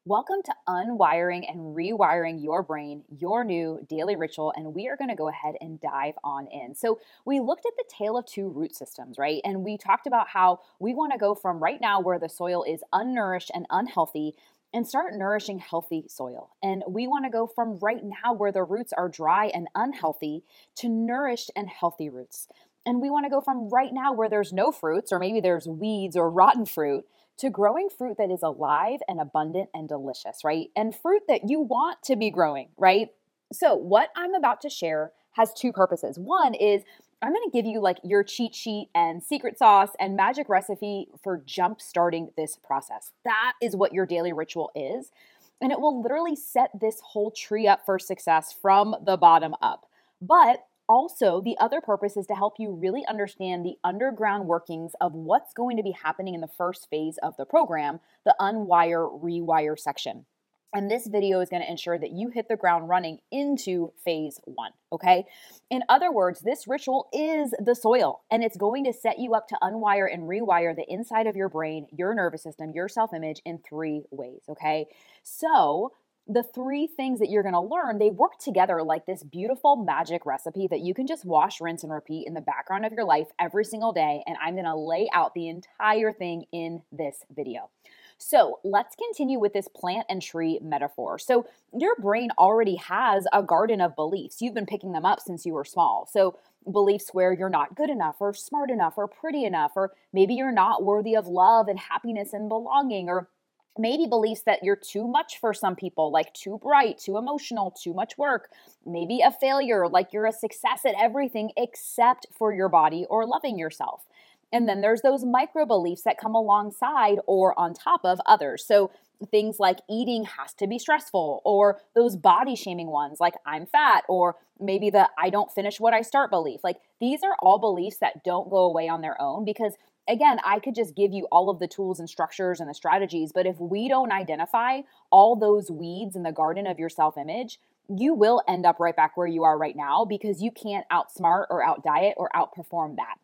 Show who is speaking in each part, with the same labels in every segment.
Speaker 1: Welcome to Unwiring and Rewiring Your Brain, your new daily ritual. And we are going to go ahead and dive on in. So, we looked at the tale of two root systems, right? And we talked about how we want to go from right now where the soil is unnourished and unhealthy and start nourishing healthy soil. And we want to go from right now where the roots are dry and unhealthy to nourished and healthy roots. And we want to go from right now where there's no fruits, or maybe there's weeds or rotten fruit, to growing fruit that is alive and abundant and delicious, right? And fruit that you want to be growing, right? So, what I'm about to share has two purposes. One is I'm going to give you like your cheat sheet and secret sauce and magic recipe for jump starting this process. That is what your daily ritual is. And it will literally set this whole tree up for success from the bottom up. But also, the other purpose is to help you really understand the underground workings of what's going to be happening in the first phase of the program, the unwire, rewire section. And this video is going to ensure that you hit the ground running into phase one, okay? In other words, this ritual is the soil, and it's going to set you up to unwire and rewire the inside of your brain, your nervous system, your self-image in three ways, okay? So, the three things that you're going to learn, they work together like this beautiful magic recipe that you can just wash, rinse, and repeat in the background of your life every single day. And I'm going to lay out the entire thing in this video. So let's continue with this plant and tree metaphor. So your brain already has a garden of beliefs. You've been picking them up since you were small. So beliefs where you're not good enough or smart enough or pretty enough, or maybe you're not worthy of love and happiness and belonging, or maybe beliefs that you're too much for some people, like too bright, too emotional, too much work, maybe a failure, like you're a success at everything except for your body or loving yourself. And then there's those micro beliefs that come alongside or on top of others. So things like eating has to be stressful, or those body shaming ones like I'm fat, or maybe the I don't finish what I start belief. Like these are all beliefs that don't go away on their own because again, I could just give you all of the tools and structures and the strategies, but if we don't identify all those weeds in the garden of your self-image, you will end up right back where you are right now because you can't outsmart or outdiet or outperform that.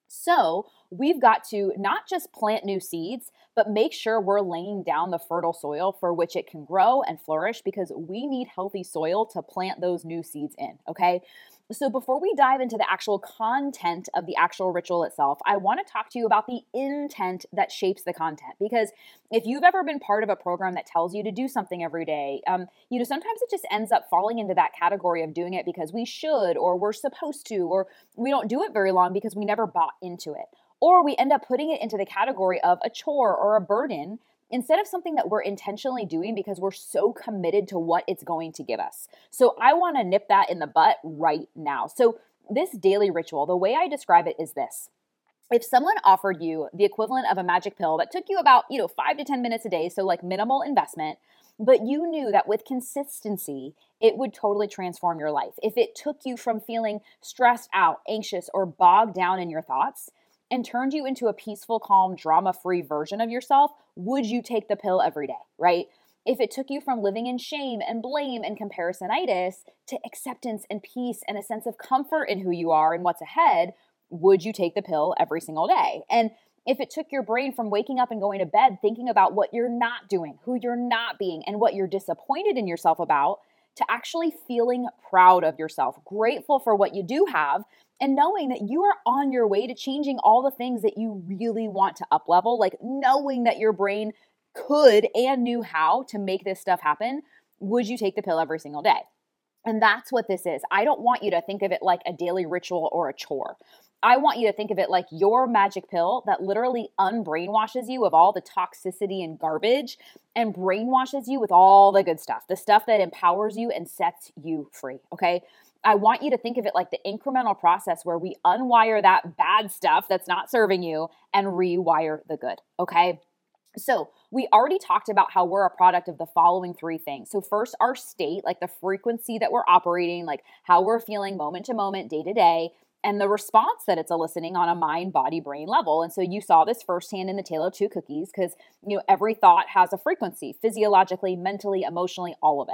Speaker 1: So we've got to not just plant new seeds, but make sure we're laying down the fertile soil for which it can grow and flourish because we need healthy soil to plant those new seeds in, okay? So before we dive into the actual content of the actual ritual itself, I want to talk to you about the intent that shapes the content. Because if you've ever been part of a program that tells you to do something every day, sometimes it just ends up falling into that category of doing it because we should, or we're supposed to, or we don't do it very long because we never bought into it. Or we end up putting it into the category of a chore or a burden instead of something that we're intentionally doing because we're so committed to what it's going to give us. So I want to nip that in the butt right now. So this daily ritual, the way I describe it is this. If someone offered you the equivalent of a magic pill that took you about, 5 to 10 minutes a day, so like minimal investment, but you knew that with consistency, it would totally transform your life. If it took you from feeling stressed out, anxious, or bogged down in your thoughts, and turned you into a peaceful, calm, drama-free version of yourself, would you take the pill every day, right? If it took you from living in shame and blame and comparisonitis to acceptance and peace and a sense of comfort in who you are and what's ahead, would you take the pill every single day? And if it took your brain from waking up and going to bed thinking about what you're not doing, who you're not being, and what you're disappointed in yourself about, to actually feeling proud of yourself, grateful for what you do have, and knowing that you are on your way to changing all the things that you really want to up level, like knowing that your brain could and knew how to make this stuff happen, would you take the pill every single day? And that's what this is. I don't want you to think of it like a daily ritual or a chore. I want you to think of it like your magic pill that literally unbrainwashes you of all the toxicity and garbage and brainwashes you with all the good stuff, the stuff that empowers you and sets you free, okay? I want you to think of it like the incremental process where we unwire that bad stuff that's not serving you and rewire the good, okay? So we already talked about how we're a product of the following three things. So first, our state, like the frequency that we're operating, like how we're feeling moment to moment, day to day, and the response that it's eliciting on a mind, body, brain level. And so you saw this firsthand in the Tale of Two Cookies because, every thought has a frequency, physiologically, mentally, emotionally, all of it.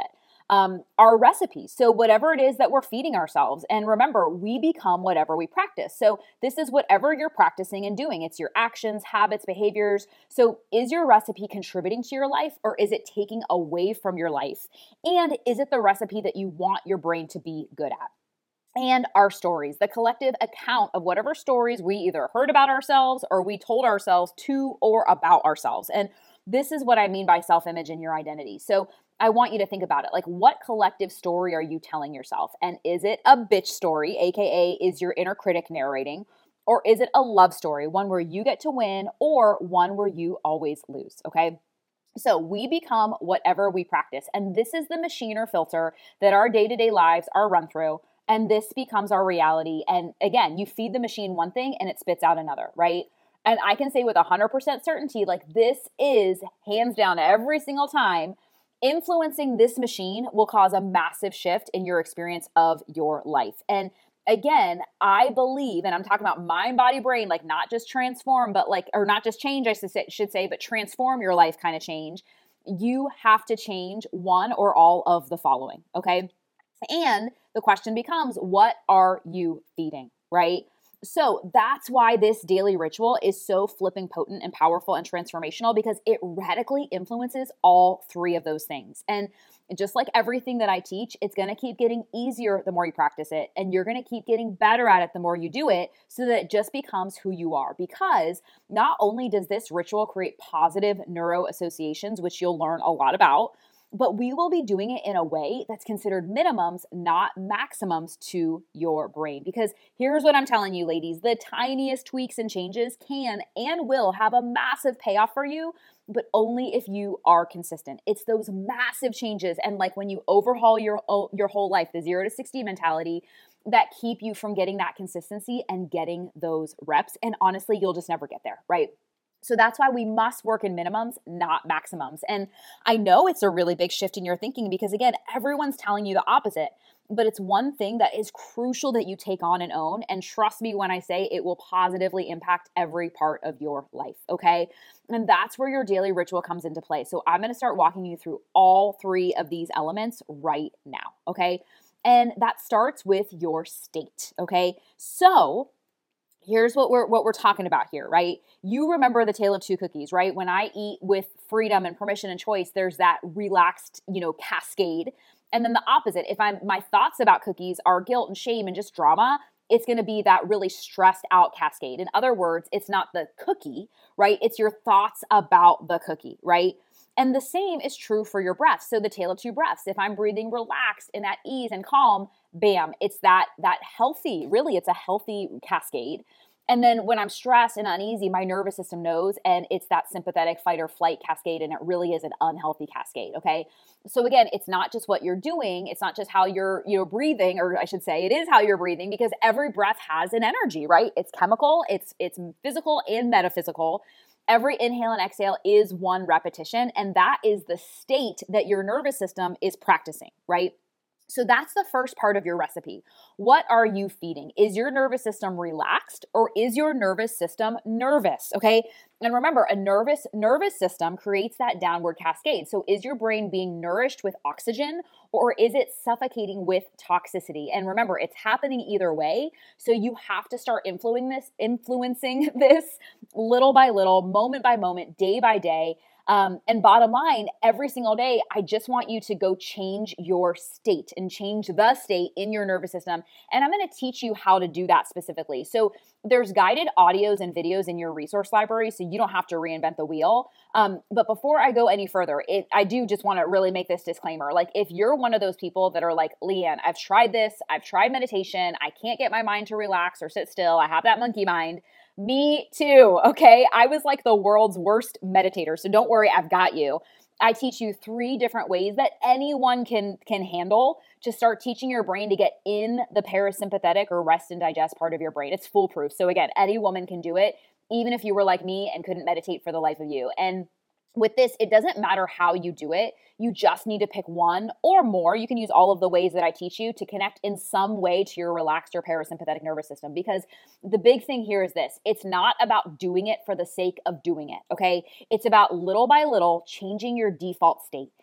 Speaker 1: our recipes. So whatever it is that we're feeding ourselves. And remember, we become whatever we practice. So this is whatever you're practicing and doing. It's your actions, habits, behaviors. So is your recipe contributing to your life, or is it taking away from your life? And is it the recipe that you want your brain to be good at? And our stories, the collective account of whatever stories we either heard about ourselves or we told ourselves to or about ourselves. And this is what I mean by self-image and your identity. So I want you to think about it. Like, what collective story are you telling yourself? And is it a bitch story, AKA is your inner critic narrating? Or is it a love story, one where you get to win or one where you always lose? Okay. So we become whatever we practice. And this is the machine or filter that our day-to-day lives are run through. And this becomes our reality. And again, you feed the machine one thing and it spits out another, right? And I can say with 100% certainty, like, this is hands down every single time, influencing this machine will cause a massive shift in your experience of your life. And again, I believe, and I'm talking about mind, body, brain, like not just transform, but like, or not just change, I should say, but transform your life kind of change. You have to change one or all of the following, okay? And the question becomes, what are you feeding, right? So that's why this daily ritual is so flipping potent and powerful and transformational, because it radically influences all three of those things. And just like everything that I teach, it's going to keep getting easier the more you practice it. And you're going to keep getting better at it the more you do it, so that it just becomes who you are. Because not only does this ritual create positive neuro associations, which you'll learn a lot about, but we will be doing it in a way that's considered minimums, not maximums to your brain. Because here's what I'm telling you, ladies, the tiniest tweaks and changes can and will have a massive payoff for you, but only if you are consistent. It's those massive changes, and like when you overhaul your whole life, the 0 to 60 mentality, that keep you from getting that consistency and getting those reps. And honestly, you'll just never get there, right? So that's why we must work in minimums, not maximums. And I know it's a really big shift in your thinking, because again, everyone's telling you the opposite, but it's one thing that is crucial that you take on and own. And trust me when I say it will positively impact every part of your life, okay? And that's where your daily ritual comes into play. So I'm going to start walking you through all three of these elements right now, okay? And that starts with your state, okay? So here's what we're talking about here, right? You remember the tale of two cookies, right? When I eat with freedom and permission and choice, there's that relaxed, cascade. And then the opposite, if my thoughts about cookies are guilt and shame and just drama, it's going to be that really stressed out cascade. In other words, it's not the cookie, right? It's your thoughts about the cookie, right? And the same is true for your breaths. So the tale of two breaths. If I'm breathing relaxed and at ease and calm, bam, it's that healthy, really, it's a healthy cascade. And then when I'm stressed and uneasy, my nervous system knows, and it's that sympathetic fight or flight cascade, and it really is an unhealthy cascade, okay? So again, it's not just what you're doing, it's not just how you're breathing, or I should say it is how you're breathing, because every breath has an energy, right? It's chemical, it's physical and metaphysical. Every inhale and exhale is one repetition, and that is the state that your nervous system is practicing, right? So that's the first part of your recipe. What are you feeding? Is your nervous system relaxed, or is your nervous system nervous? Okay. And remember, a nervous system creates that downward cascade. So is your brain being nourished with oxygen, or is it suffocating with toxicity? And remember, it's happening either way. So you have to start influencing this little by little, moment by moment, day by day. And bottom line, every single day, I just want you to go change your state and change the state in your nervous system. And I'm going to teach you how to do that specifically. So there's guided audios and videos in your resource library, so you don't have to reinvent the wheel. But before I go any further, I do just want to really make this disclaimer. Like, if you're one of those people that are like, Leanne, I've tried this, I've tried meditation, I can't get my mind to relax or sit still, I have that monkey mind. Me too, okay? I was like the world's worst meditator, so don't worry, I've got you. I teach you 3 different ways that anyone can handle to start teaching your brain to get in the parasympathetic or rest and digest part of your brain. It's foolproof. So again, any woman can do it, even if you were like me and couldn't meditate for the life of you. And with this, it doesn't matter how you do it. You just need to pick one or more. You can use all of the ways that I teach you to connect in some way to your relaxed or parasympathetic nervous system. Because the big thing here is this: it's not about doing it for the sake of doing it, okay? It's about little by little changing your default state.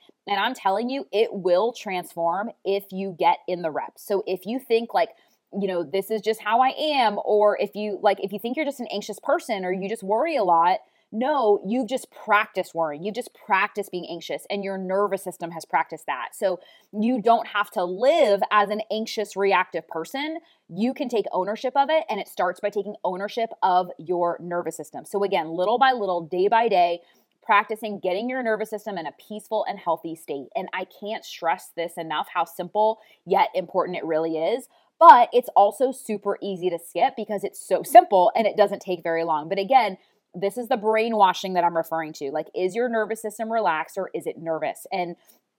Speaker 1: And I'm telling you, it will transform if you get in the reps. So if you think like, this is just how I am, or if you think you're just an anxious person or you just worry a lot, no, you've just practiced worrying. You've just practiced being anxious and your nervous system has practiced that. So you don't have to live as an anxious, reactive person. You can take ownership of it, and it starts by taking ownership of your nervous system. So again, little by little, day by day, practicing getting your nervous system in a peaceful and healthy state. And I can't stress this enough, how simple yet important it really is. But it's also super easy to skip because it's so simple and it doesn't take very long. But again, this is the brainwashing that I'm referring to. Like, is your nervous system relaxed or is it nervous? And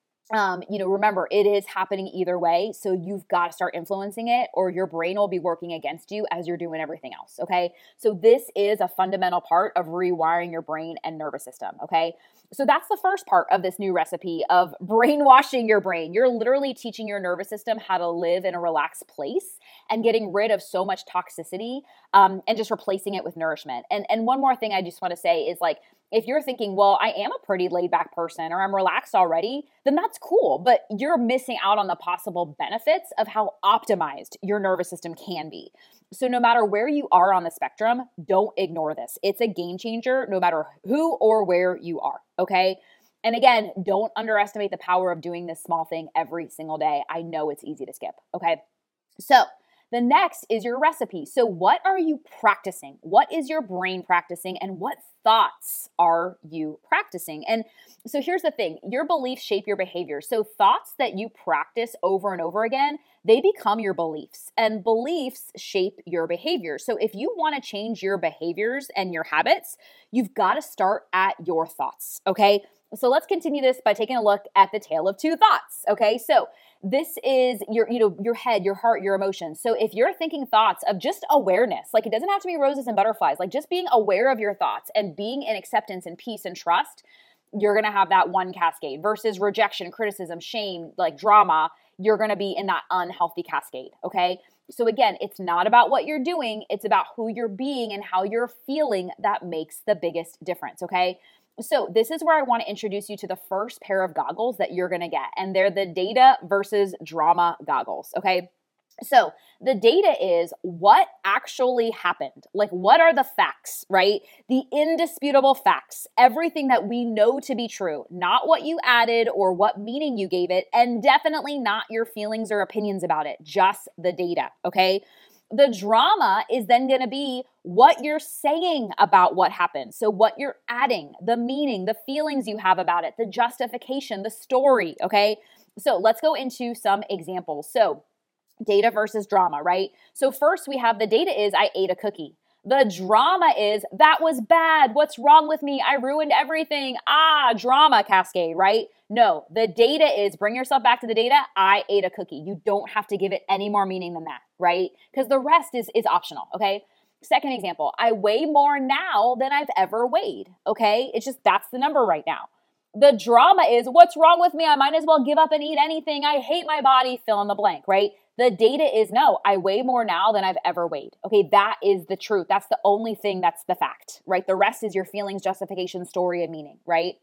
Speaker 1: remember, it is happening either way. So you've got to start influencing it or your brain will be working against you as you're doing everything else. Okay. So this is a fundamental part of rewiring your brain and nervous system. Okay. So that's the first part of this new recipe of brainwashing your brain. You're literally teaching your nervous system how to live in a relaxed place and getting rid of so much toxicity and just replacing it with nourishment. And one more thing I just want to say is like, if you're thinking, well, I am a pretty laid back person or I'm relaxed already, then that's cool. But you're missing out on the possible benefits of how optimized your nervous system can be. So no matter where you are on the spectrum, don't ignore this. It's a game changer no matter who or where you are, okay? And again, don't underestimate the power of doing this small thing every single day. I know it's easy to skip, okay? So the next is your recipe. So what are you practicing? What is your brain practicing and what thoughts are you practicing? And so here's the thing, your beliefs shape your behavior. So thoughts that you practice over and over again, they become your beliefs and beliefs shape your behavior. So if you want to change your behaviors and your habits, you've got to start at your thoughts, okay? So let's continue this by taking a look at the tale of two thoughts, okay? So this is your head, your heart, your emotions. So if you're thinking thoughts of just awareness, like it doesn't have to be roses and butterflies, like just being aware of your thoughts and being in acceptance and peace and trust, you're going to have that one cascade versus rejection, criticism, shame, like drama, you're going to be in that unhealthy cascade, okay? So again, it's not about what you're doing, it's about who you're being and how you're feeling that makes the biggest difference, okay? So this is where I want to introduce you to the first pair of goggles that you're going to get. And they're the data versus drama goggles. Okay. So the data is what actually happened. Like, what are the facts, right? The indisputable facts, everything that we know to be true, not what you added or what meaning you gave it, and definitely not your feelings or opinions about it, just the data. Okay. The drama is then going to be what you're saying about what happened. So what you're adding, the meaning, the feelings you have about it, the justification, the story, okay? So let's go into some examples. So data versus drama, right? So first we have the data is I ate a cookie. The drama is that was bad. What's wrong with me? I ruined everything. Drama cascade, right? No, the data is bring yourself back to the data. I ate a cookie. You don't have to give it any more meaning than that, right? Because the rest is optional, okay? Second example, I weigh more now than I've ever weighed, okay? It's just that's the number right now. The drama is what's wrong with me? I might as well give up and eat anything. I hate my body, fill in the blank, right? The data is no, I weigh more now than I've ever weighed. Okay, that is the truth. That's the only thing that's the fact, right? The rest is your feelings, justification, story, and meaning, right?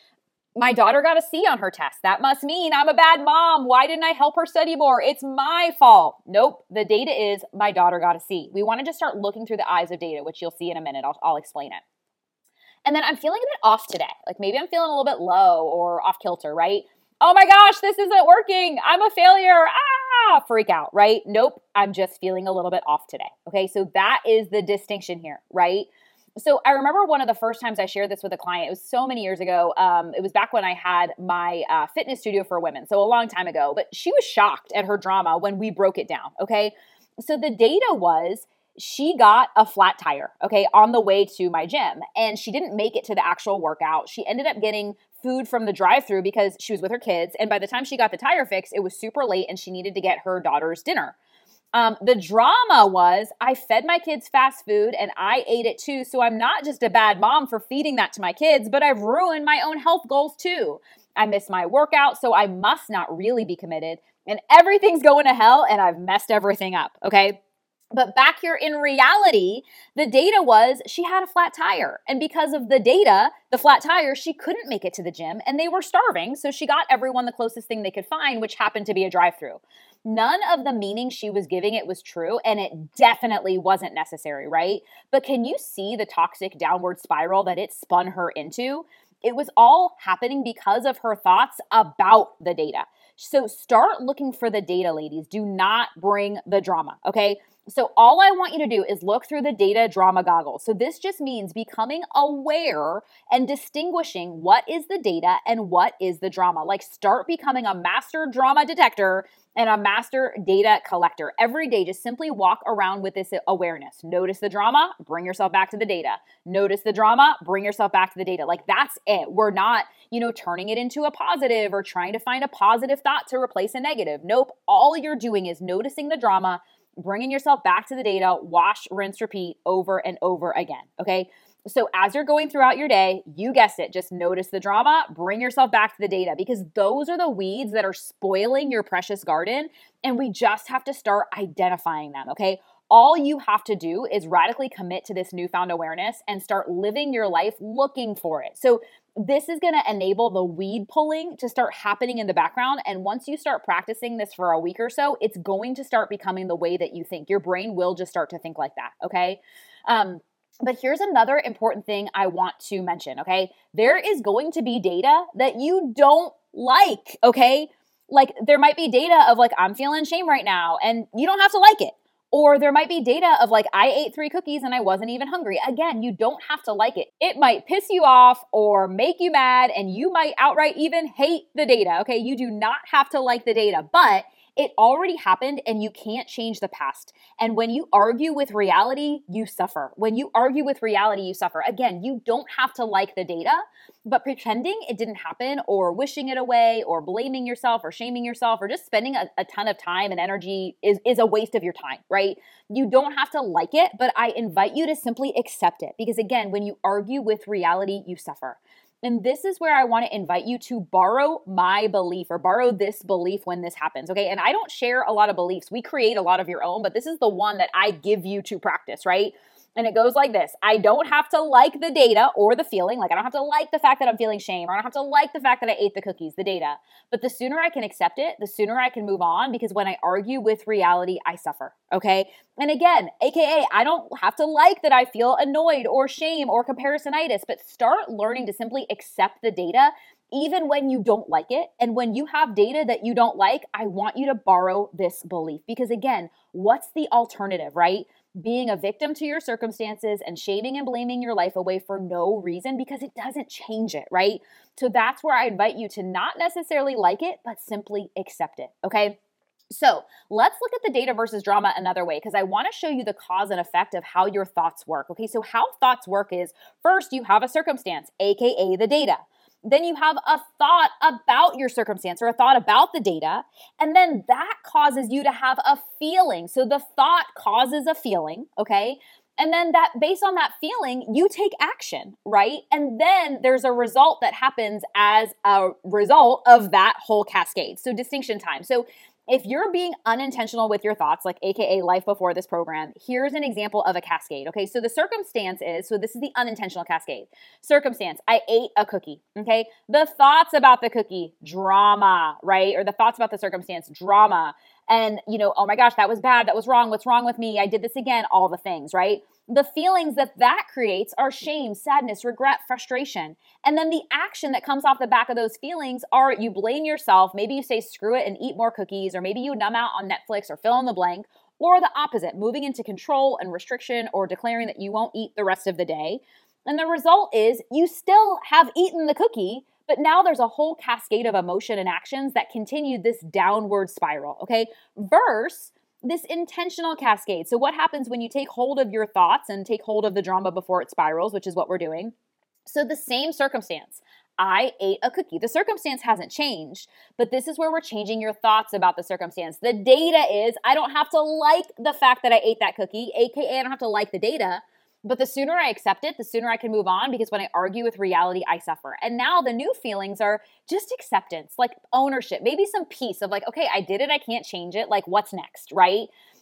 Speaker 1: My daughter got a C on her test. That must mean I'm a bad mom. Why didn't I help her study more? It's my fault. Nope. The data is my daughter got a C. We want to just start looking through the eyes of data, which you'll see in a minute. I'll explain it. And then I'm feeling a bit off today. Like maybe I'm feeling a little bit low or off kilter, right? Oh my gosh, this isn't working. I'm a failure. Freak out, right? Nope. I'm just feeling a little bit off today. Okay. So that is the distinction here, right? So I remember one of the first times I shared this with a client, it was so many years ago. It was back when I had my fitness studio for women. So a long time ago, but she was shocked at her drama when we broke it down. Okay. So the data was she got a flat tire, okay, on the way to my gym, and she didn't make it to the actual workout. She ended up getting food from the drive-thru because she was with her kids. And by the time she got the tire fixed, it was super late and she needed to get her daughter's dinner. The drama was I fed my kids fast food and I ate it too. So I'm not just a bad mom for feeding that to my kids, but I've ruined my own health goals too. I missed my workout, so I must not really be committed. And everything's going to hell and I've messed everything up, okay? But back here in reality, the data was she had a flat tire. And because of the data, the flat tire, she couldn't make it to the gym and they were starving. So she got everyone the closest thing they could find, which happened to be a drive-through. None of the meaning she was giving it was true, and it definitely wasn't necessary, right? But can you see the toxic downward spiral that it spun her into? It was all happening because of her thoughts about the data. So start looking for the data, ladies. Do not bring the drama, okay? So all I want you to do is look through the data drama goggles. So this just means becoming aware and distinguishing what is the data and what is the drama. Like start becoming a master drama detector and a master data collector. Every day, just simply walk around with this awareness. Notice the drama, bring yourself back to the data. Notice the drama, bring yourself back to the data. Like that's it. We're not, turning it into a positive or trying to find a positive thought to replace a negative. Nope. All you're doing is noticing the drama, bringing yourself back to the data, wash, rinse, repeat over and over again. Okay. So as you're going throughout your day, you guessed it, just notice the drama, bring yourself back to the data because those are the weeds that are spoiling your precious garden. And we just have to start identifying them. Okay. All you have to do is radically commit to this newfound awareness and start living your life looking for it. So this is going to enable the weed pulling to start happening in the background. And once you start practicing this for a week or so, it's going to start becoming the way that you think. Your brain will just start to think like that. Okay. But here's another important thing I want to mention. Okay. There is going to be data that you don't like. Okay. Like there might be data of like, I'm feeling shame right now and you don't have to like it. Or there might be data of like, I ate 3 cookies and I wasn't even hungry. Again, you don't have to like it. It might piss you off or make you mad, and you might outright even hate the data. Okay, you do not have to like the data, but it already happened and you can't change the past. And when you argue with reality, you suffer. When you argue with reality, you suffer. Again, you don't have to like the data, but pretending it didn't happen or wishing it away or blaming yourself or shaming yourself or just spending a ton of time and energy is a waste of your time, right? You don't have to like it, but I invite you to simply accept it because again, when you argue with reality, you suffer. And this is where I want to invite you to borrow my belief or borrow this belief when this happens, okay? And I don't share a lot of beliefs. We create a lot of your own, but this is the one that I give you to practice, right? And it goes like this. I don't have to like the data or the feeling. Like I don't have to like the fact that I'm feeling shame, or I don't have to like the fact that I ate the cookies, the data. But the sooner I can accept it, the sooner I can move on, because when I argue with reality, I suffer, okay? And again, AKA, I don't have to like that I feel annoyed or shame or comparisonitis, but start learning to simply accept the data even when you don't like it. And when you have data that you don't like, I want you to borrow this belief because again, what's the alternative, right? Being a victim to your circumstances and shaming and blaming your life away for no reason because it doesn't change it, right? So that's where I invite you to not necessarily like it, but simply accept it, okay? So let's look at the data versus drama another way because I want to show you the cause and effect of how your thoughts work. Okay, so how thoughts work is first you have a circumstance, aka the data. Then you have a thought about your circumstance or a thought about the data. And then that causes you to have a feeling. So the thought causes a feeling, okay? And then that based on that feeling, you take action, right? And then there's a result that happens as a result of that whole cascade. So distinction time. So if you're being unintentional with your thoughts, like AKA life before this program, here's an example of a cascade. Okay, so the circumstance is, so this is the unintentional cascade. Circumstance, I ate a cookie. Okay, the thoughts about the cookie, drama, right? Or the thoughts about the circumstance, drama. And, oh my gosh, that was bad. That was wrong. What's wrong with me? I did this again. All the things, right? The feelings that creates are shame, sadness, regret, frustration. And then the action that comes off the back of those feelings are you blame yourself. Maybe you say, screw it and eat more cookies, or maybe you numb out on Netflix or fill in the blank, or the opposite, moving into control and restriction or declaring that you won't eat the rest of the day. And the result is you still have eaten the cookie, but now there's a whole cascade of emotion and actions that continue this downward spiral, okay? Versus this intentional cascade. So what happens when you take hold of your thoughts and take hold of the drama before it spirals, which is what we're doing? So the same circumstance. I ate a cookie. The circumstance hasn't changed, but this is where we're changing your thoughts about the circumstance. The data is I don't have to like the fact that I ate that cookie, AKA I don't have to like the data. But the sooner I accept it, the sooner I can move on because when I argue with reality, I suffer. And now the new feelings are just acceptance, like ownership, maybe some peace of like, okay, I did it, I can't change it. Like what's next, right?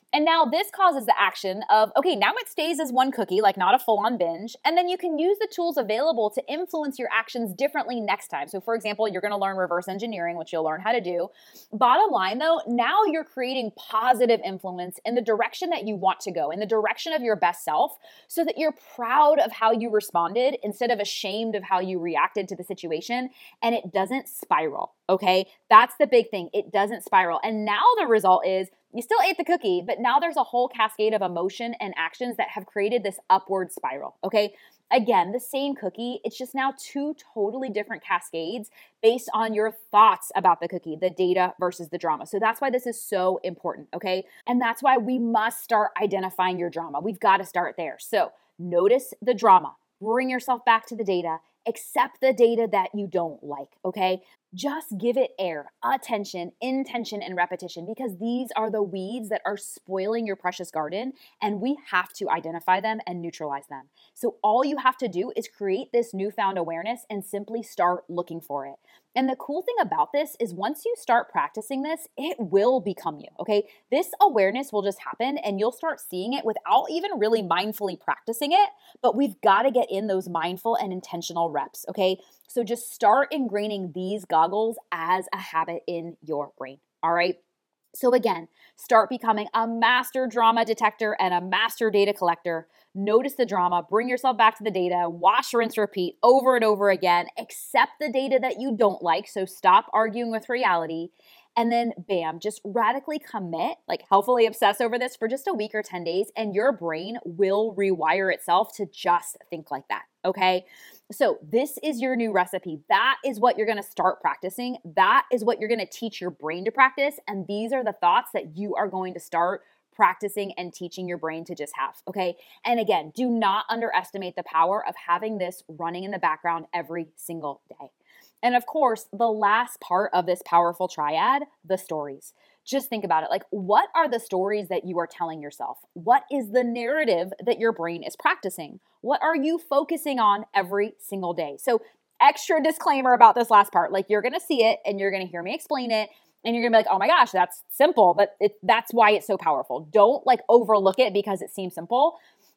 Speaker 1: And now this causes the action of, okay, now it stays as one cookie, like not a full-on binge. And then you can use the tools available to influence your actions differently next time. So for example, you're going to learn reverse engineering, which you'll learn how to do. Bottom line though, now you're creating positive influence in the direction that you want to go, in the direction of your best self, so that you're proud of how you responded instead of ashamed of how you reacted to the situation. And it doesn't spiral, okay? That's the big thing. It doesn't spiral. And now the result is you still ate the cookie, but now there's a whole cascade of emotion and actions that have created this upward spiral, okay? Again, the same cookie, it's just now two totally different cascades based on your thoughts about the cookie, the data versus the drama. So that's why this is so important, okay? And that's why we must start identifying your drama. We've got to start there. So notice the drama, bring yourself back to the data, accept the data that you don't like, okay? Just give it air, attention, intention, and repetition, because these are the weeds that are spoiling your precious garden, and we have to identify them and neutralize them. So all you have to do is create this newfound awareness and simply start looking for it. And the cool thing about this is once you start practicing this, it will become you, okay? This awareness will just happen and you'll start seeing it without even really mindfully practicing it, but we've got to get in those mindful and intentional reps, okay? So just start ingraining these goggles as a habit in your brain, all right? So again, start becoming a master drama detector and a master data collector. Notice the drama, bring yourself back to the data, wash, rinse, repeat over and over again. Accept the data that you don't like, so stop arguing with reality. And then bam, just radically commit, like healthfully obsess over this for just a week or 10 days, and your brain will rewire itself to just think like that, okay? So this is your new recipe. That is what you're going to start practicing. That is what you're going to teach your brain to practice. And these are the thoughts that you are going to start practicing and teaching your brain to just have, okay? And again, do not underestimate the power of having this running in the background every single day. And of course, the last part of this powerful triad, the stories. Just think about it. Like, what are the stories that you are telling yourself? What is the narrative that your brain is practicing? What are you focusing on every single day? So, extra disclaimer about this last part. Like, you're going to see it and you're going to hear me explain it. And you're going to be like, oh my gosh, that's simple. But that's why it's so powerful. Don't like overlook it because it seems simple.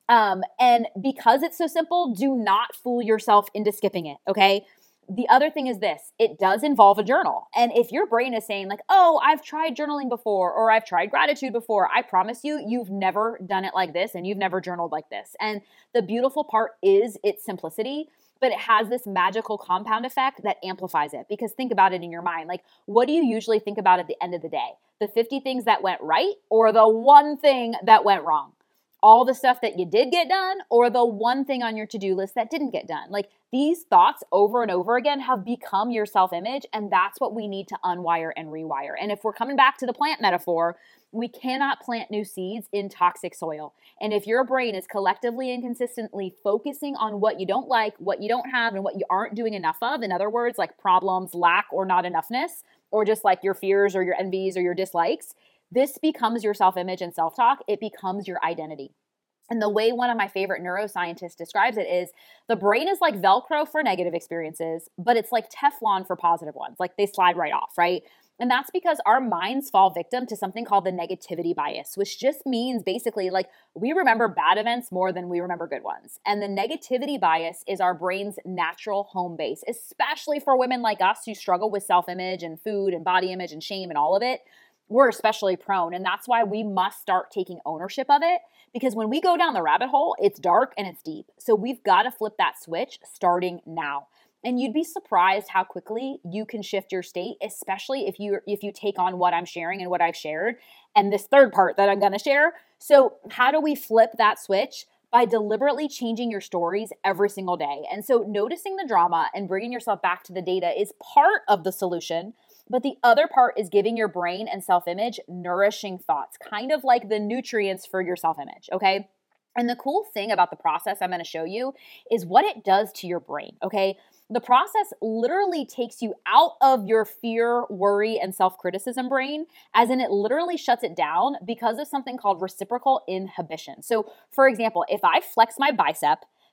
Speaker 1: And because it's so simple, do not fool yourself into skipping it, okay? The other thing is this, it does involve a journal. And if your brain is saying like, oh, I've tried journaling before, or I've tried gratitude before, I promise you, you've never done it like this and you've never journaled like this. And the beautiful part is its simplicity, but it has this magical compound effect that amplifies it. Because think about it in your mind. Like, what do you usually think about at the end of the day? The 50 things that went right or the one thing that went wrong? All the stuff that you did get done or the one thing on your to-do list that didn't get done. Like, these thoughts over and over again have become your self-image, and that's what we need to unwire and rewire. And if we're coming back to the plant metaphor, we cannot plant new seeds in toxic soil. And if your brain is collectively and consistently focusing on what you don't like, what you don't have, and what you aren't doing enough of, in other words, like problems, lack, or not enoughness, or just like your fears or your envies or your dislikes, this becomes your self-image and self-talk. It becomes your identity. And the way one of my favorite neuroscientists describes it is the brain is like Velcro for negative experiences, but it's like Teflon for positive ones. Like, they slide right off, right? And that's because our minds fall victim to something called the negativity bias, which just means basically like we remember bad events more than we remember good ones. And the negativity bias is our brain's natural home base, especially for women like us who struggle with self-image and food and body image and shame and all of it. We're especially prone. And that's why we must start taking ownership of it, because when we go down the rabbit hole, it's dark and it's deep. So we've got to flip that switch starting now. And you'd be surprised how quickly you can shift your state, especially if you take on what I'm sharing and what I've shared and this third part that I'm going to share. So how do we flip that switch? By deliberately changing your stories every single day. And so noticing the drama and bringing yourself back to the data is part of the solution. But the other part is giving your brain and self-image nourishing thoughts, kind of like the nutrients for your self-image, okay? And the cool thing about the process I'm going to show you is what it does to your brain, okay? The process literally takes you out of your fear, worry, and self-criticism brain, as in it literally shuts it down because of something called reciprocal inhibition. So, for example, if I flex my bicep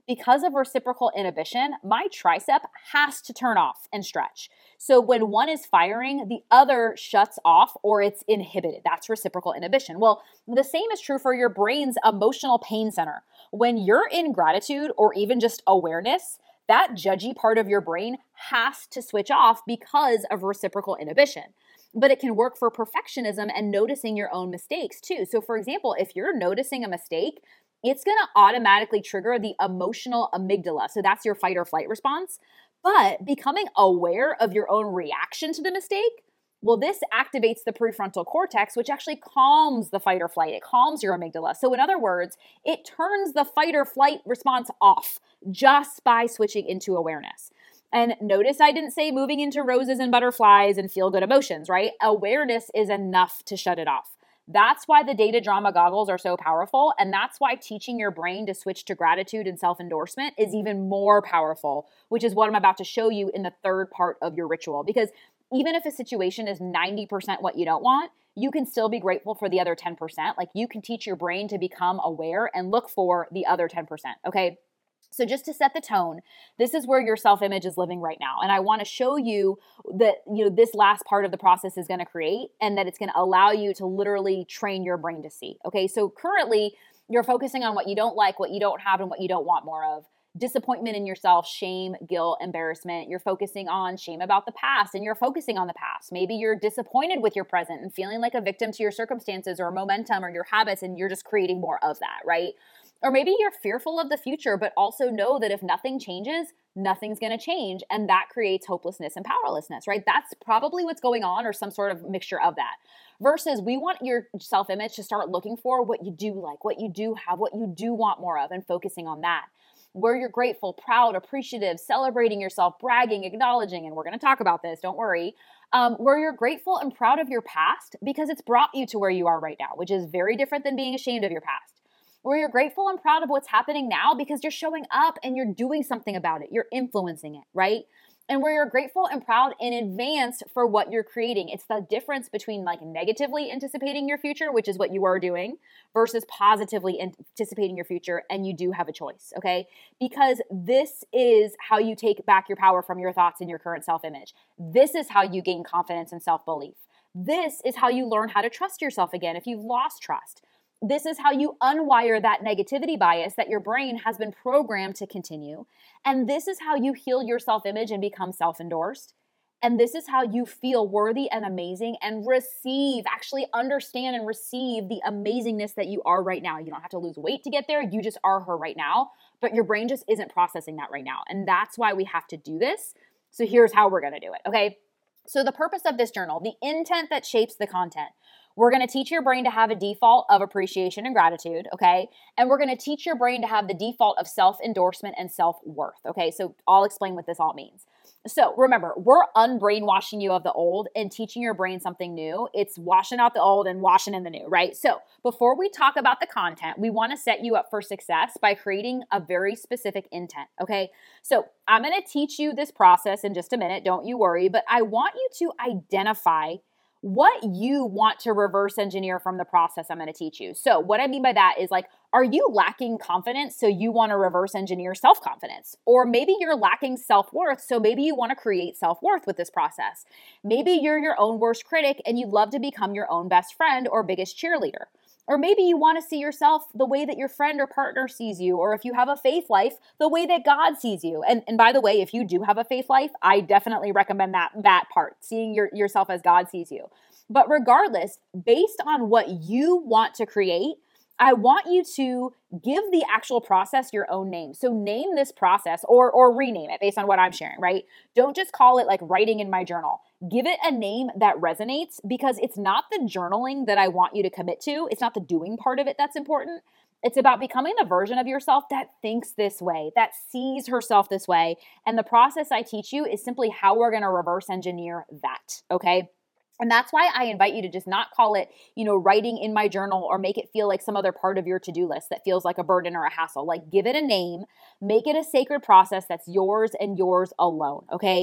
Speaker 1: because of reciprocal inhibition, my tricep has to turn off and stretch. So when one is firing, the other shuts off or it's inhibited. That's reciprocal inhibition. Well, the same is true for your brain's emotional pain center. When you're in gratitude or even just awareness, that judgy part of your brain has to switch off because of reciprocal inhibition. But it can work for perfectionism and noticing your own mistakes too. So for example, if you're noticing a mistake, it's going to automatically trigger the emotional amygdala. So that's your fight or flight response. But becoming aware of your own reaction to the mistake, well, this activates the prefrontal cortex, which actually calms the fight or flight. It calms your amygdala. So in other words, it turns the fight or flight response off just by switching into awareness. And notice I didn't say moving into roses and butterflies and feel good emotions, right? Awareness is enough to shut it off. That's why the data drama goggles are so powerful. And that's why teaching your brain to switch to gratitude and self-endorsement is even more powerful, which is what I'm about to show you in the third part of your ritual. Because even if a situation is 90% what you don't want, you can still be grateful for the other 10%. Like you can teach your brain to become aware and look for the other 10%, okay? So just to set the tone, this is where your self-image is living right now. And I want to show you that, this last part of the process is going to create and that it's going to allow you to literally train your brain to see. Okay. So currently you're focusing on what you don't like, what you don't have, and what you don't want more of. Disappointment in yourself, shame, guilt, embarrassment. You're focusing on shame about the past and you're focusing on the past. Maybe you're disappointed with your present and feeling like a victim to your circumstances or momentum or your habits, and you're just creating more of that, right? Or maybe you're fearful of the future, but also know that if nothing changes, nothing's going to change. And that creates hopelessness and powerlessness, right? That's probably what's going on, or some sort of mixture of that. Versus we want your self-image to start looking for what you do like, what you do have, what you do want more of, and focusing on that. Where you're grateful, proud, appreciative, celebrating yourself, bragging, acknowledging, and we're going to talk about this, don't worry. Where you're grateful and proud of your past because it's brought you to where you are right now, which is very different than being ashamed of your past. Where you're grateful and proud of what's happening now because you're showing up and you're doing something about it. You're influencing it, right? And where you're grateful and proud in advance for what you're creating. It's the difference between like negatively anticipating your future, which is what you are doing, versus positively anticipating your future, and you do have a choice, okay? Because this is how you take back your power from your thoughts and your current self-image. This is how you gain confidence and self-belief. This is how you learn how to trust yourself again if you've lost trust. This is how you unwire that negativity bias that your brain has been programmed to continue. And this is how you heal your self-image and become self-endorsed. And this is how you feel worthy and amazing and actually understand and receive the amazingness that you are right now. You don't have to lose weight to get there. You just are her right now. But your brain just isn't processing that right now. And that's why we have to do this. So here's how we're going to do it, okay? So the purpose of this journal, the intent that shapes the content. We're going to teach your brain to have a default of appreciation and gratitude, okay? And we're going to teach your brain to have the default of self-endorsement and self-worth, okay? So I'll explain what this all means. So remember, we're unbrainwashing you of the old and teaching your brain something new. It's washing out the old and washing in the new, right? So before we talk about the content, we want to set you up for success by creating a very specific intent, okay? So I'm going to teach you this process in just a minute, don't you worry, but I want you to identify what you want to reverse engineer from the process I'm going to teach you. So what I mean by that is like, are you lacking confidence? So you want to reverse engineer self-confidence, or maybe you're lacking self-worth. So maybe you want to create self-worth with this process. Maybe you're your own worst critic and you'd love to become your own best friend or biggest cheerleader. Or maybe you want to see yourself the way that your friend or partner sees you, or if you have a faith life, the way that God sees you. And by the way, if you do have a faith life, I definitely recommend that part, seeing yourself as God sees you. But regardless, based on what you want to create, I want you to give the actual process your own name. So name this process or rename it based on what I'm sharing, right? Don't just call it like writing in my journal. Give it a name that resonates, because it's not the journaling that I want you to commit to. It's not the doing part of it that's important. It's about becoming the version of yourself that thinks this way, that sees herself this way. And the process I teach you is simply how we're going to reverse engineer that, okay? And that's why I invite you to just not call it, writing in my journal, or make it feel like some other part of your to-do list that feels like a burden or a hassle. Like, give it a name, make it a sacred process that's yours and yours alone, okay?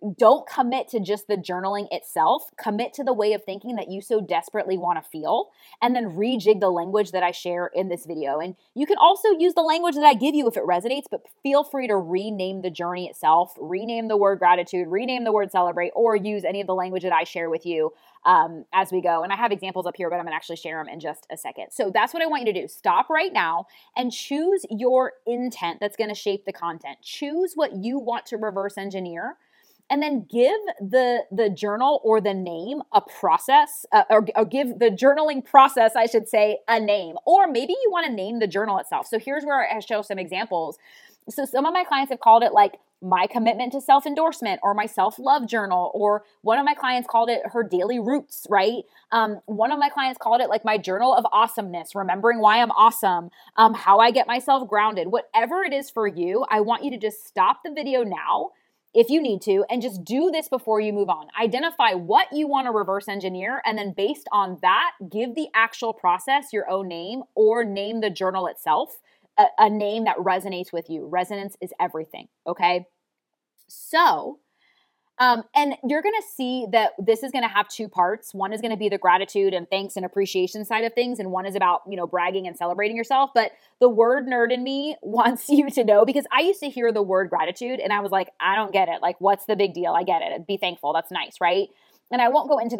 Speaker 1: don't commit to just the journaling itself. Commit to the way of thinking that you so desperately want to feel, and then rejig the language that I share in this video. And you can also use the language that I give you if it resonates, but feel free to rename the journey itself, rename the word gratitude, rename the word celebrate, or use any of the language that I share with you as we go. And I have examples up here, but I'm gonna actually share them in just a second. So that's what I want you to do. Stop right now and choose your intent that's gonna shape the content. Choose what you want to reverse engineer, and then give the journal or the name a process, or give the journaling process, I should say, a name. Or maybe you want to name the journal itself. So here's where I show some examples. So some of my clients have called it like my commitment to self-endorsement, or my self-love journal, or one of my clients called it her daily roots, right? One of my clients called it like my journal of awesomeness, remembering why I'm awesome, how I get myself grounded. Whatever it is for you, I want you to just stop the video now if you need to, and just do this before you move on. Identify what you want to reverse engineer, and then based on that, give the actual process your own name, or name the journal itself a name that resonates with you. Resonance is everything, okay? So, and you're going to see that this is going to have two parts. One is going to be the gratitude and thanks and appreciation side of things. And one is about, bragging and celebrating yourself. But the word nerd in me wants you to know, because I used to hear the word gratitude and I was like, I don't get it. Like, what's the big deal? I get it. Be thankful. That's nice, right? And I won't go into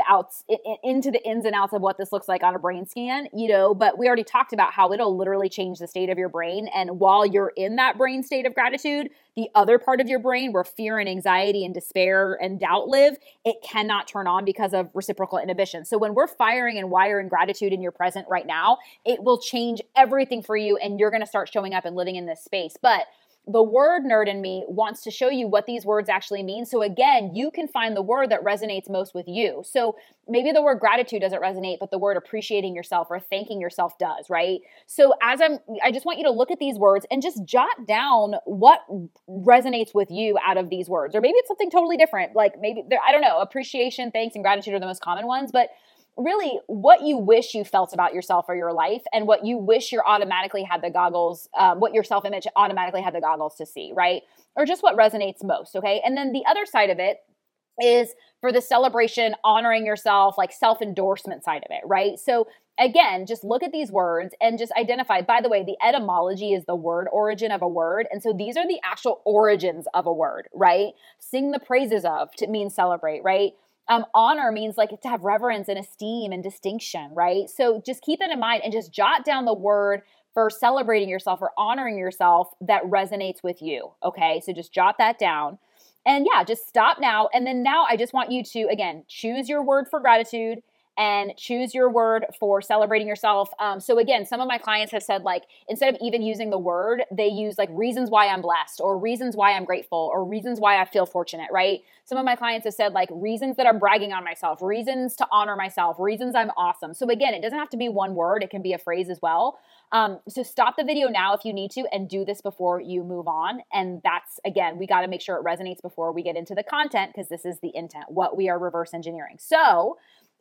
Speaker 1: the ins and outs of what this looks like on a brain scan, but we already talked about how it'll literally change the state of your brain. And while you're in that brain state of gratitude, the other part of your brain where fear and anxiety and despair and doubt live, it cannot turn on because of reciprocal inhibition. So when we're firing and wiring gratitude in your present right now, it will change everything for you, and you're going to start showing up and living in this space. But the word nerd in me wants to show you what these words actually mean. So again, you can find the word that resonates most with you. So maybe the word gratitude doesn't resonate, but the word appreciating yourself or thanking yourself does, right? So I just want you to look at these words and just jot down what resonates with you out of these words. Or maybe it's something totally different. Like maybe I don't know, appreciation, thanks, and gratitude are the most common ones, but really what you wish you felt about yourself or your life, and what you wish you're automatically had the goggles, what your self-image automatically had the goggles to see, right? Or just what resonates most, okay? And then the other side of it is for the celebration, honoring yourself, like self-endorsement side of it, right? So again, just look at these words and just identify, by the way, the etymology is the word origin of a word. And so these are the actual origins of a word, right? Sing the praises of to mean celebrate, right? Honor means like to have reverence and esteem and distinction, right? So just keep that in mind and just jot down the word for celebrating yourself or honoring yourself that resonates with you, okay? So just jot that down. And yeah, just stop now. And then now I just want you to, again, choose your word for gratitude and choose your word for celebrating yourself. So again, some of my clients have said, like, instead of even using the word, they use like reasons why I'm blessed, or reasons why I'm grateful, or reasons why I feel fortunate, right? Some of my clients have said like reasons that I'm bragging on myself, reasons to honor myself, reasons I'm awesome. So again, it doesn't have to be one word. It can be a phrase as well. So stop the video now if you need to, and do this before you move on. And that's, again, we got to make sure it resonates before we get into the content, because this is the intent, what we are reverse engineering. So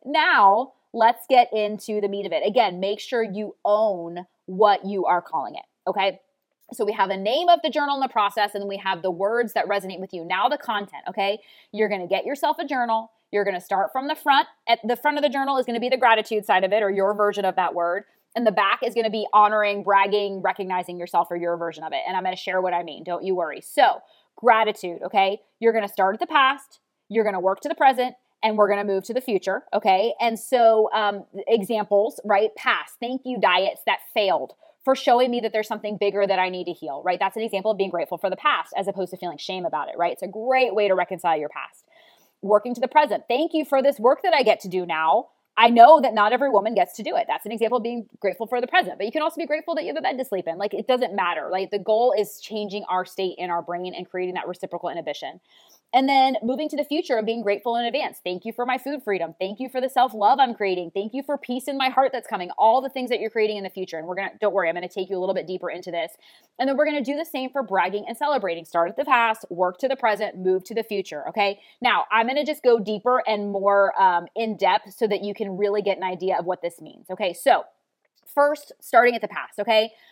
Speaker 1: now let's get into the meat of it. Again, make sure you own what you are calling it, okay? So we have the name of the journal in the process, and then we have the words that resonate with you. Now the content, okay? You're going to get yourself a journal. You're going to start from the front. At the front of the journal is going to be the gratitude side of it, or your version of that word. And the back is going to be honoring, bragging, recognizing yourself, or your version of it. And I'm going to share what I mean. Don't you worry. So gratitude, okay? You're going to start at the past. You're going to work to the present. And we're going to move to the future, okay? And so examples, right? Past, thank you diets that failed for showing me that there's something bigger that I need to heal, right? That's an example of being grateful for the past as opposed to feeling shame about it, right? It's a great way to reconcile your past. Working to the present, thank you for this work that I get to do now. I know that not every woman gets to do it. That's an example of being grateful for the present. But you can also be grateful that you have a bed to sleep in. Like, it doesn't matter. Like, the goal is changing our state in our brain and creating that reciprocal inhibition. And then moving to the future of being grateful in advance. Thank you for my food freedom. Thank you for the self-love I'm creating. Thank you for peace in my heart that's coming. All the things that you're creating in the future. And don't worry, I'm going to take you a little bit deeper into this. And then we're going to do the same for bragging and celebrating. Start at the past, work to the present, move to the future. Okay. Now I'm going to just go deeper and more in depth so that you can really get an idea of what this means. Okay. So first, starting at the past. Okay.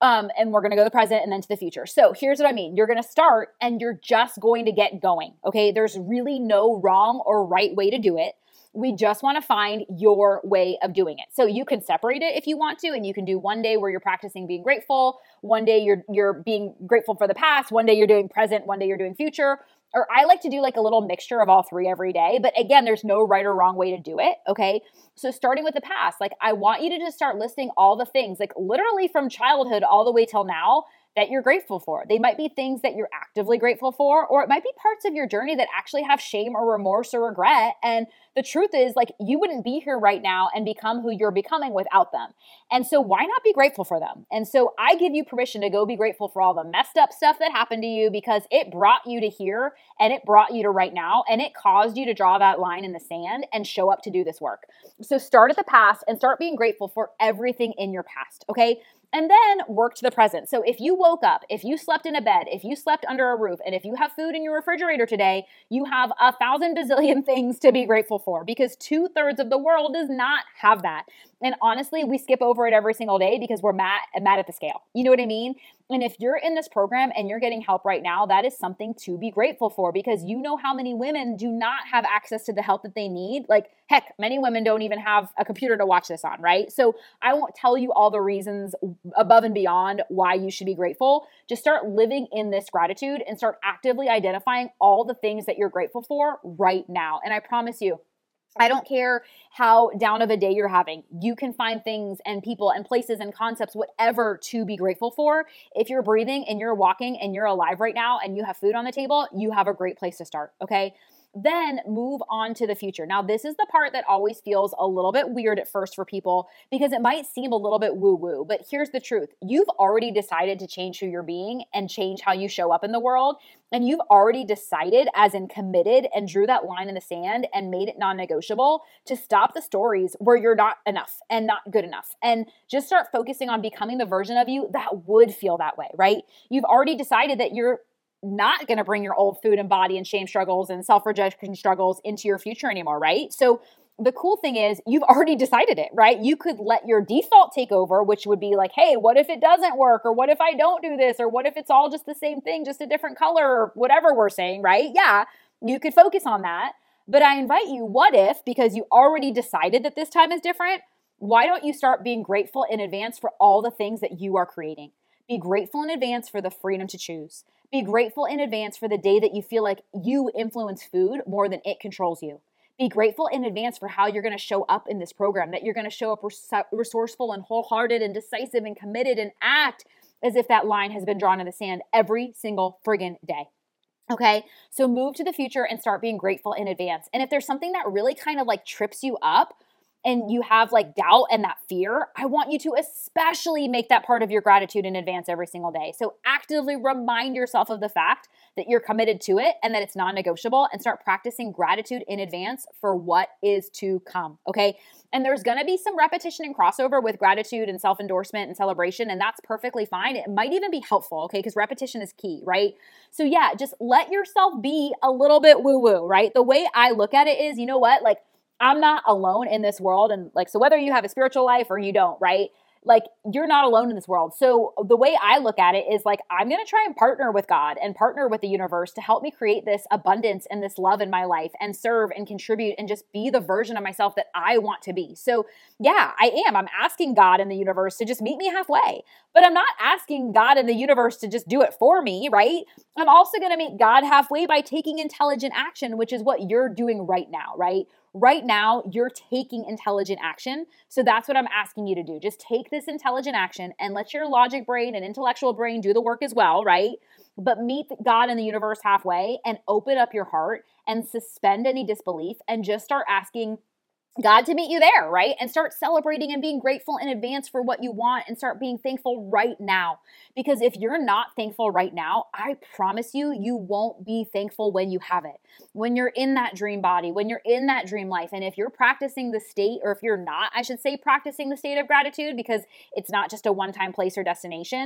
Speaker 1: And we're going to go to the present and then to the future. So here's what I mean. You're going to start and you're just going to get going. Okay. There's really no wrong or right way to do it. We just want to find your way of doing it. So you can separate it if you want to, and you can do one day where you're practicing being grateful, one day you're being grateful for the past, one day you're doing present, one day you're doing future. Or I like to do like a little mixture of all three every day. But again, there's no right or wrong way to do it. Okay. So starting with the past, like I want you to just start listing all the things, like literally from childhood all the way till now, that you're grateful for. They might be things that you're actively grateful for, or it might be parts of your journey that actually have shame or remorse or regret. And the truth is, like, you wouldn't be here right now and become who you're becoming without them. And so why not be grateful for them? And so I give you permission to go be grateful for all the messed up stuff that happened to you, because it brought you to here and it brought you to right now, and it caused you to draw that line in the sand and show up to do this work. So start at the past and start being grateful for everything in your past. Okay. And then work to the present. So if you woke up, if you slept in a bed, if you slept under a roof, and if you have food in your refrigerator today, you have 1,000 bazillion things to be grateful for, because 2/3 of the world does not have that. And honestly, we skip over it every single day because we're mad at the scale. You know what I mean? And if you're in this program and you're getting help right now, that is something to be grateful for, because you know how many women do not have access to the help that they need. Like, heck, many women don't even have a computer to watch this on, right? So I won't tell you all the reasons above and beyond why you should be grateful. Just start living in this gratitude and start actively identifying all the things that you're grateful for right now. And I promise you, I don't care how down of a day you're having. You can find things and people and places and concepts, whatever, to be grateful for. If you're breathing and you're walking and you're alive right now and you have food on the table, you have a great place to start, okay? Then move on to the future. Now, this is the part that always feels a little bit weird at first for people, because it might seem a little bit woo-woo, but here's the truth. You've already decided to change who you're being and change how you show up in the world. And you've already decided, as in committed, and drew that line in the sand and made it non-negotiable, to stop the stories where you're not enough and not good enough, and just start focusing on becoming the version of you that would feel that way, right? You've already decided that you're not going to bring your old food and body and shame struggles and self-rejection struggles into your future anymore, right? So the cool thing is you've already decided it, right? You could let your default take over, which would be like, hey, what if it doesn't work? Or what if I don't do this? Or what if it's all just the same thing, just a different color, or whatever we're saying, right? Yeah, you could focus on that. But I invite you, what if, because you already decided that this time is different, why don't you start being grateful in advance for all the things that you are creating? Be grateful in advance for the freedom to choose. Be grateful in advance for the day that you feel like you influence food more than it controls you. Be grateful in advance for how you're going to show up in this program, that you're going to show up resourceful and wholehearted and decisive and committed and act as if that line has been drawn in the sand every single friggin' day. Okay, so move to the future and start being grateful in advance. And if there's something that really kind of like trips you up, and you have like doubt and that fear, I want you to especially make that part of your gratitude in advance every single day. So actively remind yourself of the fact that you're committed to it and that it's non-negotiable, and start practicing gratitude in advance for what is to come, okay? And there's gonna be some repetition and crossover with gratitude and self-endorsement and celebration, and that's perfectly fine. It might even be helpful, okay? Because repetition is key, right? So yeah, just let yourself be a little bit woo-woo, right? The way I look at it is, you know what? Like, I'm not alone in this world. And like, so whether you have a spiritual life or you don't, right? Like, you're not alone in this world. So the way I look at it is like, I'm going to try and partner with God and partner with the universe to help me create this abundance and this love in my life, and serve and contribute and just be the version of myself that I want to be. So yeah, I'm asking God and the universe to just meet me halfway, but I'm not asking God and the universe to just do it for me, right? I'm also going to meet God halfway by taking intelligent action, which is what you're doing right now, right? Right now, you're taking intelligent action. So that's what I'm asking you to do. Just take this intelligent action and let your logic brain and intellectual brain do the work as well, right? But meet God and the universe halfway and open up your heart and suspend any disbelief and just start asking God to meet you there, right? And start celebrating and being grateful in advance for what you want, and start being thankful right now. Because if you're not thankful right now, I promise you, you won't be thankful when you have it. When you're in that dream body, when you're in that dream life, and if you're practicing the state, or if you're not, I should say, practicing the state of gratitude, because it's not just a one-time place or destination.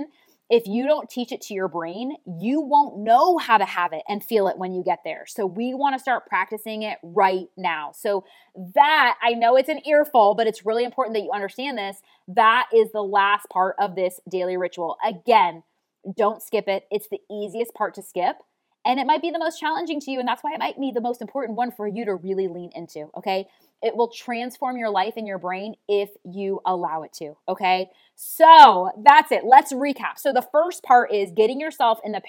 Speaker 1: If you don't teach it to your brain, you won't know how to have it and feel it when you get there. So we want to start practicing it right now. So that, I know it's an earful, but it's really important that you understand this. That is the last part of this daily ritual. Again, don't skip it. It's the easiest part to skip. And it might be the most challenging to you. And that's why it might be the most important one for you to really lean into. Okay. It will transform your life and your brain if you allow it to. Okay. So that's it. Let's recap. So the first part is getting yourself in the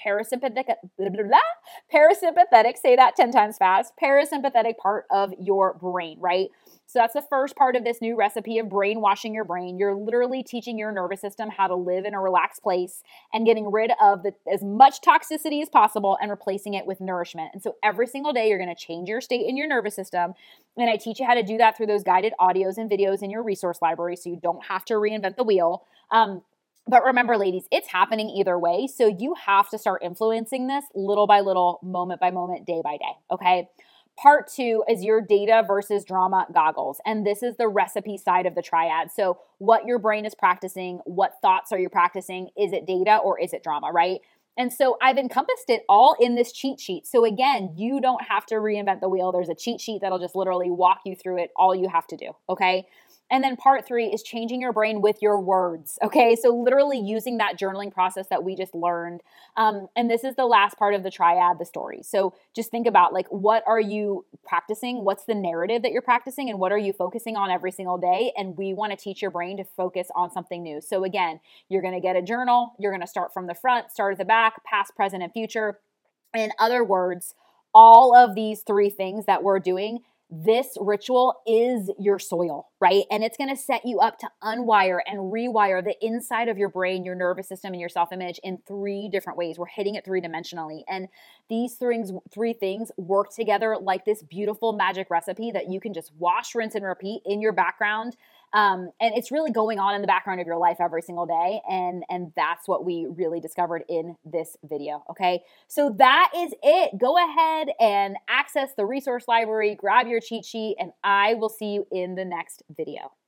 Speaker 1: parasympathetic, say that 10 times fast, parasympathetic part of your brain, right? So that's the first part of this new recipe of brainwashing your brain. You're literally teaching your nervous system how to live in a relaxed place and getting rid of as much toxicity as possible and replacing it with nourishment. And so every single day, you're going to change your state in your nervous system. And I teach you how to do that through those guided audios and videos in your resource library so you don't have to reinvent the wheel. But remember, ladies, it's happening either way. So you have to start influencing this little by little, moment by moment, day by day. Okay. Part 2 is your data versus drama goggles. And this is the recipe side of the triad. So what your brain is practicing, what thoughts are you practicing? Is it data or is it drama, right? And so I've encompassed it all in this cheat sheet. So again, you don't have to reinvent the wheel. There's a cheat sheet that'll just literally walk you through it. All you have to do, okay? And then part 3 is changing your brain with your words, okay? So literally using that journaling process that we just learned. And this is the last part of the triad, the story. So just think about like, what are you practicing? What's the narrative that you're practicing? And what are you focusing on every single day? And we want to teach your brain to focus on something new. So again, you're going to get a journal. You're going to start from the front, start at the back, past, present, and future. In other words, all of these 3 things that we're doing, this ritual is your soil, right? And it's going to set you up to unwire and rewire the inside of your brain, your nervous system, and your self-image in 3 different ways. We're hitting it 3-dimensionally. And these 3 things work together like this beautiful magic recipe that you can just wash, rinse, and repeat in your background. And it's really going on in the background of your life every single day. And that's what we really discovered in this video. Okay. So that is it. Go ahead and access the resource library, grab your cheat sheet, and I will see you in the next video.